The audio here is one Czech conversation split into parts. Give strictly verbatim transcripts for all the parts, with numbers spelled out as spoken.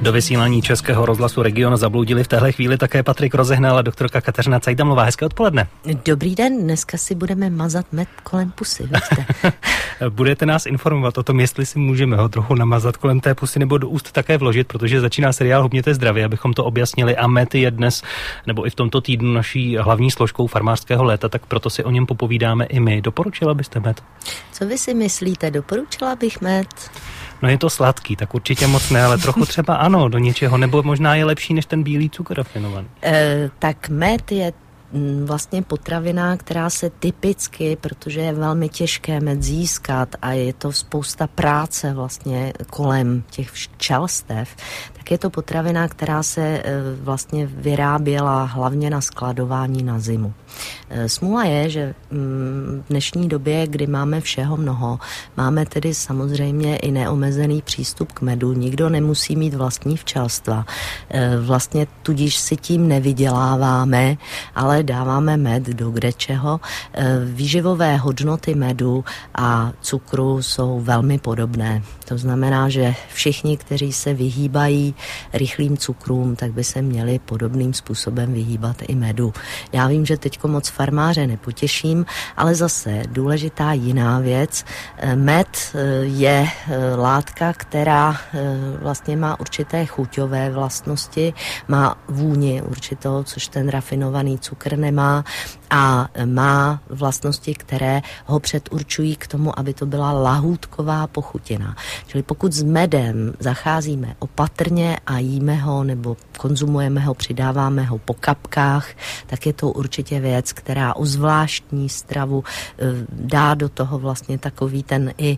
Do vysílání Českého rozhlasu Region zabloudili v téhle chvíli také Patrik Rozehnal a doktorka Kateřina Cajdamlová. Hezké odpoledne. Dobrý den, dneska si budeme mazat med kolem pusy, víte. Budete nás informovat o tom, jestli si můžeme ho trochu namazat kolem té pusy nebo do úst také vložit, protože začíná seriál Hubněte zdraví, abychom to objasnili, a med je dnes, nebo i v tomto týdnu naší hlavní složkou farmářského léta, tak proto si o něm popovídáme i my. Doporučila byste med? Co vy si myslíte? Doporučila bych med? No je to sladký, tak určitě moc ne, ale trochu třeba ano, do něčeho, nebo možná je lepší než ten bílý cukr rafinovaný. E, tak med je vlastně potravina, která se typicky, protože je velmi těžké med získat a je to spousta práce vlastně kolem těch včelstev, tak je to potravina, která se vlastně vyráběla hlavně na skladování na zimu. Smůla je, že v dnešní době, kdy máme všeho mnoho, máme tedy samozřejmě i neomezený přístup k medu, nikdo nemusí mít vlastní včelstva. Vlastně tudíž si tím nevyděláváme, ale dáváme med do kdečeho. Výživové hodnoty medu a cukru jsou velmi podobné. To znamená, že všichni, kteří se vyhýbají rychlým cukrům, tak by se měli podobným způsobem vyhýbat i medu. Já vím, že teďko moc farmáře nepotěším, ale zase důležitá jiná věc. Med je látka, která vlastně má určité chuťové vlastnosti, má vůni určitou, což ten rafinovaný cukr nemá, a má vlastnosti, které ho předurčují k tomu, aby to byla lahůdková pochutina. Čili pokud s medem zacházíme opatrně a jíme ho nebo konzumujeme ho, přidáváme ho po kapkách, tak je to určitě věc, která uzvláštní stravu, dá do toho vlastně takový ten i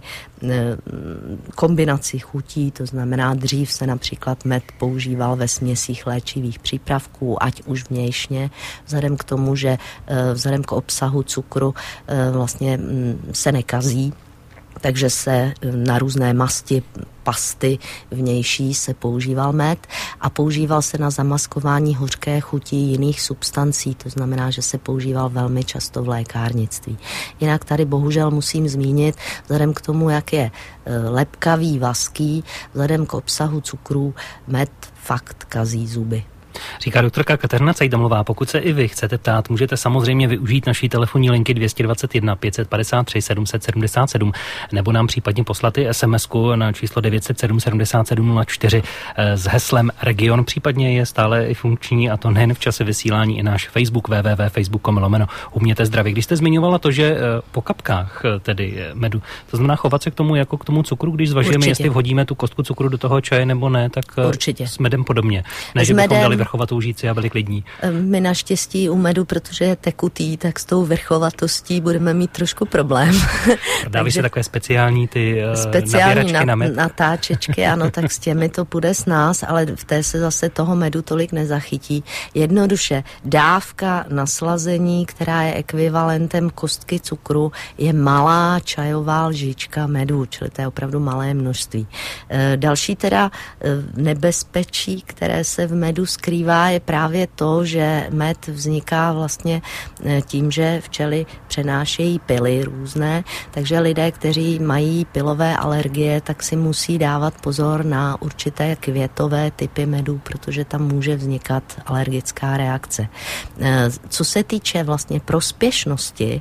kombinaci chutí, to znamená dřív se například med používal ve směsích léčivých přípravků, ať už vnějšně, vzhledem k tomu, že vzhledem k obsahu cukru vlastně se nekazí, takže se na různé masti, pasty vnější se používal med a používal se na zamaskování hořké chuti jiných substancí, to znamená, že se používal velmi často v lékárnictví. Jinak tady bohužel musím zmínit, vzhledem k tomu, jak je lepkavý, vaský, vzhledem k obsahu cukrů, med fakt kazí zuby. Říká doktorka Kateřina Cajdamlová. Pokud se i vy chcete ptát, můžete samozřejmě využít naší telefonní linky dvě stě dvacet jedna pět set padesát tři sedm set sedmdesát sedm nebo nám případně poslat i SMSku na číslo devět set sedm sedmdesát sedm nula čtyři s heslem Region. Případně je stále i funkční, a to nejen v čase vysílání, i náš Facebook w w w tečka facebook tečka com lomeno Hubněte zdraví. Když jste zmiňovala to, že po kapkách tedy medu, to znamená chovat se k tomu jako k tomu cukru, když zvažujeme, Určitě. jestli vhodíme tu kostku cukru do toho čaje nebo ne, tak Určitě. s medem podobně. Ne, že bychom dali vrchovatou žíci a byli klidní. My naštěstí u medu, protože je tekutý, tak s tou vrchovatostí budeme mít trošku problém. Dávají se takové speciální ty speciální na, na med? natáčečky, ano, tak s těmi to půjde s nás, ale v té se zase toho medu tolik nezachytí. Jednoduše, dávka naslazení, která je ekvivalentem kostky cukru, je malá čajová lžička medu, čili to je opravdu malé množství. Další teda nebezpečí, které se v medu skrývá, je právě to, že med vzniká vlastně tím, že včely přenášejí pily různé, takže lidé, kteří mají pilové alergie, tak si musí dávat pozor na určité květové typy medu, protože tam může vznikat alergická reakce. Co se týče vlastně prospěšnosti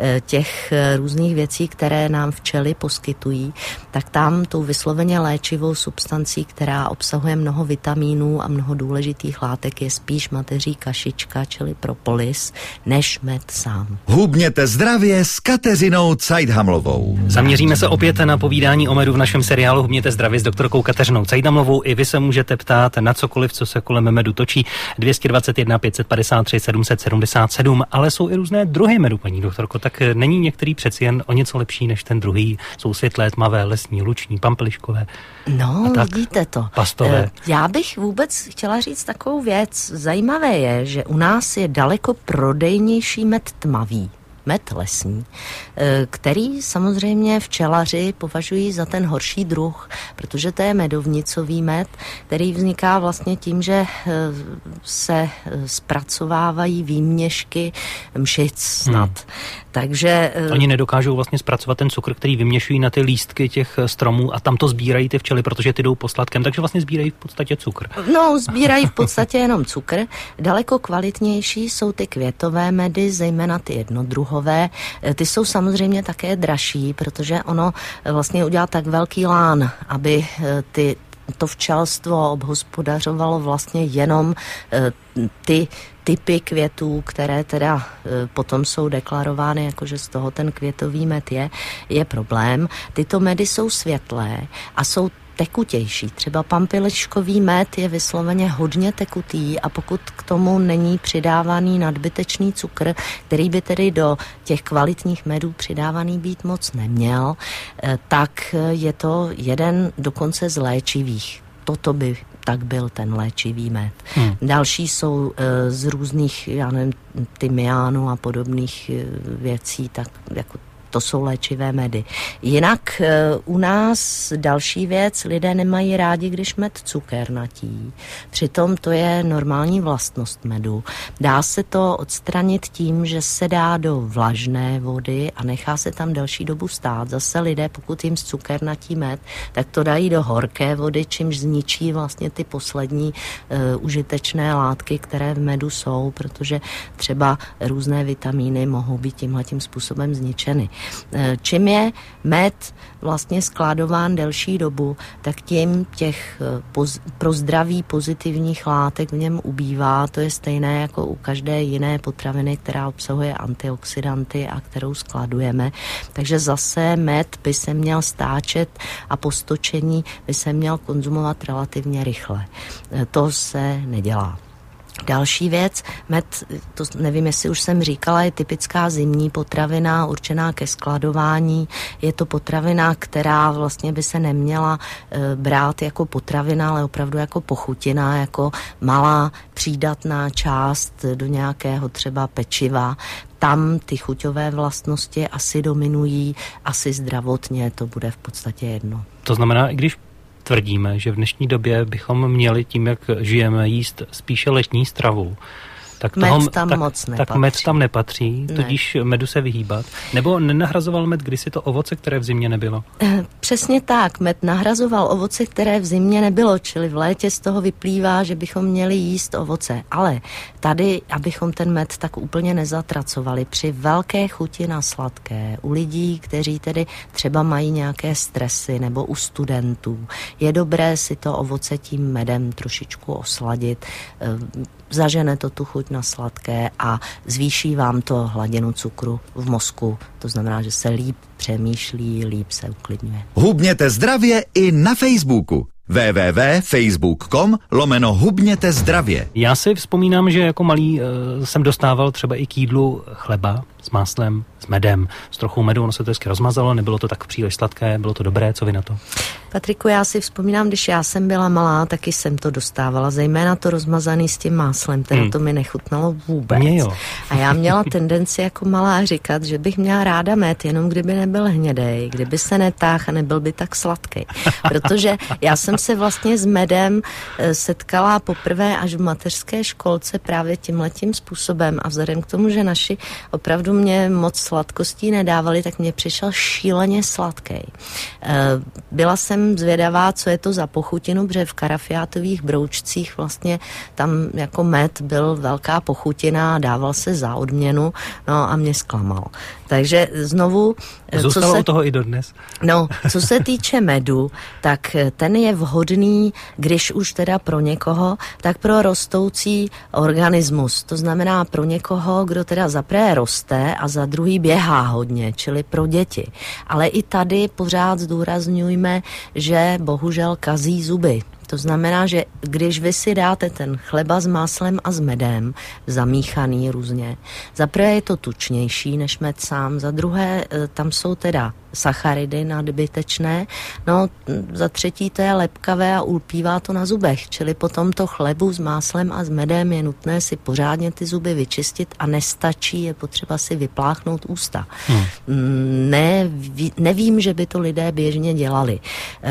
těch různých věcí, které nám včely poskytují, tak tam tou vysloveně léčivou substancí, která obsahuje mnoho vitamínů a mnoho důležitých látek, je spíš mateří kašička, čili propolis, než med sám. Hubněte zdravě s Kateřinou Cajdamlovou. Zaměříme se opět na povídání o medu v našem seriálu Hubněte zdravě s doktorkou Kateřinou Cajdamlovou. I vy se můžete ptát na cokoliv, co se kolem medu točí. dvě stě dvacet jedna pět set padesát tři sedm set sedmdesát sedm, ale jsou i různé druhy medu, paní doktorko, tak není některý přeci jen o něco lepší než ten druhý? Jsou světlé, tmavé, lesní, luční, pampeliškové. No, vidíte to. Pastové. Já bych vůbec chtěla říct takovou věc. Zajímavé je, že u nás je daleko prodejnější med tmavý. med lesní, který samozřejmě včelaři považují za ten horší druh, protože to je medovnicový med, který vzniká vlastně tím, že se zpracovávají výměšky mšic snad. Hmm. Takže oni nedokážou vlastně zpracovat ten cukr, který vyměšují na ty lístky těch stromů a tam to sbírají ty včely, protože ty jdou posladkem, takže vlastně sbírají v podstatě cukr. No, sbírají v podstatě jenom cukr. Daleko kvalitnější jsou ty květové medy, zejména ty jednodruhové. Ty jsou samozřejmě také dražší, protože ono vlastně udělá tak velký lán, aby ty to včelstvo obhospodařovalo vlastně jenom ty typy květů, které teda potom jsou deklarovány, jakože z toho ten květový med je, je problém. Tyto medy jsou světlé a jsou tekutější. Třeba pampiliškový med je vysloveně hodně tekutý a pokud k tomu není přidávaný nadbytečný cukr, který by tedy do těch kvalitních medů přidávaný být moc neměl, tak je to jeden dokonce z léčivých. Toto by tak byl ten léčivý med. Hmm. Další jsou e, z různých, já nevím, tymiánu a podobných e, věcí, tak jako to jsou léčivé medy. Jinak e, u nás další věc, lidé nemají rádi, když med cukernatí. Přitom to je normální vlastnost medu. Dá se to odstranit tím, že se dá do vlažné vody a nechá se tam delší dobu stát. Zase lidé, pokud jim cukernatí med, tak to dají do horké vody, čímž zničí vlastně ty poslední e, užitečné látky, které v medu jsou, protože třeba různé vitamíny mohou být tímhletím způsobem zničeny. Čím je med vlastně skládován delší dobu, tak tím těch poz, pro zdraví pozitivních látek v něm ubývá. To je stejné jako u každé jiné potraviny, která obsahuje antioxidanty a kterou skladujeme. Takže zase med by se měl stáčet a po stočení by se měl konzumovat relativně rychle. To se nedělá. Další věc, med, to nevím, jestli už jsem říkala, je typická zimní potravina určená ke skladování. Je to potravina, která vlastně by se neměla e, brát jako potravina, ale opravdu jako pochutina, jako malá přídatná část do nějakého třeba pečiva. Tam ty chuťové vlastnosti asi dominují, asi zdravotně to bude v podstatě jedno. To znamená, i když tvrdíme, že v dnešní době bychom měli tím, jak žijeme, jíst spíše letní stravu, tak, med toho, tam tak, moc tak med tam nepatří, ne. tudíž medu se vyhýbat. Nebo nenahrazoval med kdysi to ovoce, které v zimě nebylo? Přesně tak, med nahrazoval ovoce, které v zimě nebylo, čili v létě z toho vyplývá, že bychom měli jíst ovoce. Ale tady, abychom ten med tak úplně nezatracovali, při velké chuti na sladké, u lidí, kteří tedy třeba mají nějaké stresy nebo u studentů, je dobré si to ovoce tím medem trošičku osladit, zažene to tu chuť na sladké a zvýší vám to hladinu cukru v mozku. To znamená, že se líp přemýšlí, líp se uklidňuje. Hubněte zdravě i na Facebooku. w w w tečka facebook tečka com lomeno hubněte zdravě. Já si vzpomínám, že jako malý uh, jsem dostával třeba i k jídlu chleba s máslem, s medem, s trochou medu, ono se to hezky rozmazalo, nebylo to tak příliš sladké, bylo to dobré, co vy na to? Patriku, já si vzpomínám, když já jsem byla malá, taky jsem to dostávala, zejména to rozmazaný s tím máslem, teda hmm. to mi nechutnalo vůbec. Mě jo. A já měla tendenci jako malá říkat, že bych měla ráda med, jenom kdyby nebyl hnědej, kdyby se netáhl a nebyl by tak sladký. Protože já jsem se vlastně s medem setkala poprvé až v mateřské školce právě tímhletím způsobem a vzhledem k tomu, že naši opravdu mě moc sladkostí nedávali, tak mě přišel šíleně sladký. Byla jsem zvědavá, co je to za pochutinu, protože v karafiátových broučcích vlastně tam jako med byl velká pochutina a dával se za odměnu, no a mě zklamal. Takže znovu... Zůstalo co se, u toho i dodnes. No, co se týče medu, tak ten je vhodný, když už teda pro někoho, tak pro rostoucí organismus. To znamená pro někoho, kdo teda za prvé roste a za druhý běhá hodně, čili pro děti. Ale i tady pořád zdůrazňujme, že bohužel kazí zuby. To znamená, že když vy si dáte ten chleba s máslem a s medem, zamíchaný různě, za prvé je to tučnější než med sám, za druhé tam jsou teda sacharidy nadbytečné. No za třetí to je lepkavé a ulpívá to na zubech, čili po tomto chlebu s máslem a s medem je nutné si pořádně ty zuby vyčistit a nestačí, je potřeba si vypláchnout ústa. Hmm. Ne, nevím, že by to lidé běžně dělali.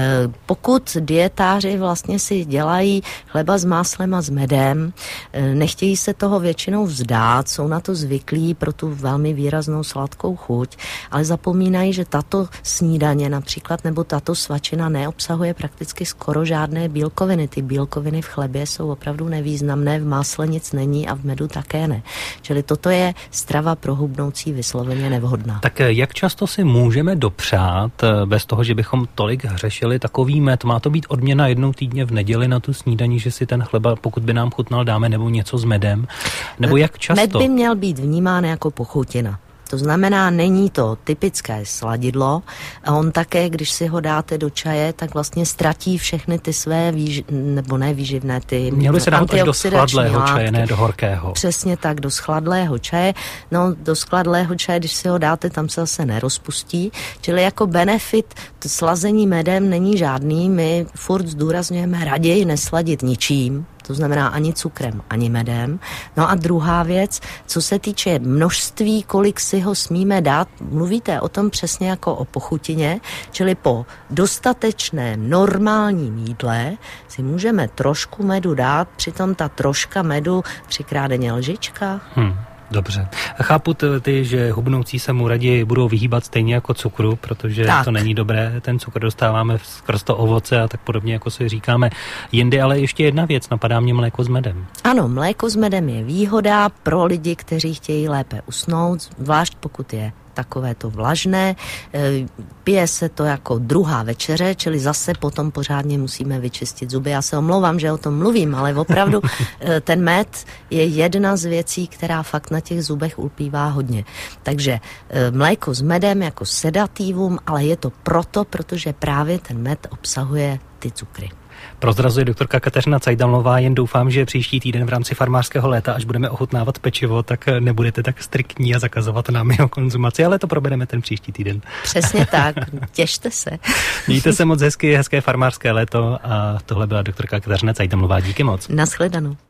Pokud dietáři vlastně si dělají chleba s máslem a s medem, nechtějí se toho většinou vzdát, jsou na to zvyklí pro tu velmi výraznou sladkou chuť, ale zapomínají, že tato snídaně například nebo tato svačina neobsahuje prakticky skoro žádné bílkoviny. Ty bílkoviny v chlebě jsou opravdu nevýznamné, v másle nic není a v medu také ne. Čili toto je strava pro hubnoucí vysloveně nevhodná. Tak jak často si můžeme dopřát, bez toho, že bychom tolik hřešili, takový med? Má to být odměna jednou týdně v neděli na tu snídani, že si ten chleba, pokud by nám chutnal, dáme, nebo něco s medem? Nebo jak často? Med by měl být vnímán jako pochutina. To znamená, není to typické sladidlo a on také, když si ho dáte do čaje, tak vlastně ztratí všechny ty své, výž... nebo ne výživné, ty Mělo by se dát až do schladlého látky. Čaje, ne do horkého. Přesně tak, do schladlého čaje. No, do schladlého čaje, když si ho dáte, tam se zase nerozpustí. Čili jako benefit slazení medem není žádný. My furt zdůrazňujeme raději nesladit ničím. To znamená ani cukrem, ani medem. No a druhá věc, co se týče množství, kolik si ho smíme dát, mluvíte o tom přesně jako o pochutině, čili po dostatečném normálním jídle si můžeme trošku medu dát, přitom ta troška medu třikrát denně lžička. Hmm. Dobře. A chápu ty, že hubnoucí se mu raději budou vyhýbat stejně jako cukru, protože tak. To není dobré. Ten cukr dostáváme skrz to ovoce a tak podobně, jako si říkáme jindy, ale ještě jedna věc, napadá mě mléko s medem. Ano, mléko s medem je výhoda pro lidi, kteří chtějí lépe usnout, zvlášť pokud je takové to vlažné. Pije se to jako druhá večeře, čili zase potom pořádně musíme vyčistit zuby. Já se omlouvám, že o tom mluvím, ale opravdu ten med je jedna z věcí, která fakt na těch zubech ulpívá hodně. Takže mléko s medem jako sedativum, ale je to proto, protože právě ten med obsahuje ty cukry. Prozrazuje doktorka Kateřina Cajdamová, jen doufám, že příští týden v rámci farmářského léta, až budeme ochutnávat pečivo, tak nebudete tak striktní a zakazovat nám jeho konzumaci, ale to probereme ten příští týden. Přesně tak, těšte se. Mějte se moc hezky, hezké farmářské léto a tohle byla doktorka Kateřina Cajdamová. Díky moc. Nashledanou.